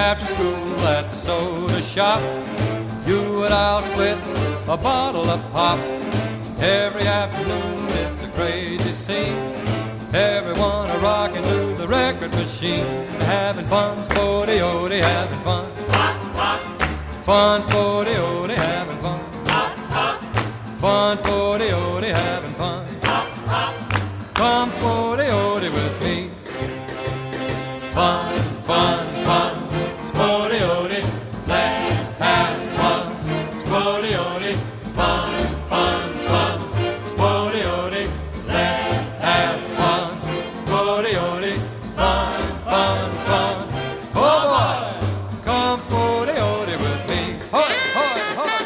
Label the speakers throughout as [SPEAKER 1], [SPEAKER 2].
[SPEAKER 1] after school at the soda shop. You and I'll split a bottle of pop. Every afternoon it's a crazy scene. Everyone a-rocking to the record machine. Having fun, sporty-ody, having fun. Fun, sporty-ody, having fun. Fun, sporty-ody, having fun. Come sporty-ody with me. Fun, fun, fun, sporty-ody, let's have fun. Sporty-ody, fun, fun, fun, sporty-ody, let's have fun. Sporty-ody, fun, fun, fun. Oh boy, come sporty-ody with me. Hoy, hoy, hoy.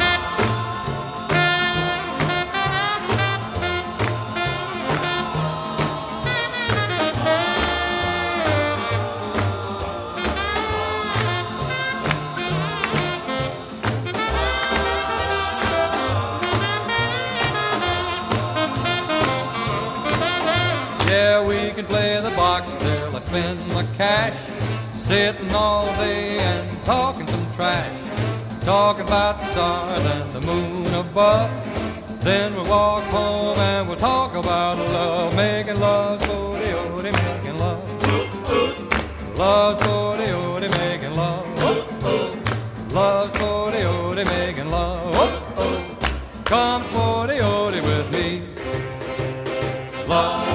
[SPEAKER 1] Yeah, we can play the box till I spend my cash. Sitting all day and talking some trash. Talking about the stars and the moon above. Then we'll walk home and we'll talk about love. Making love, sporty-ody, making love. Love, sporty-ody, making love. Love, sporty-ody, making love. Come sporty-ody with me. Love.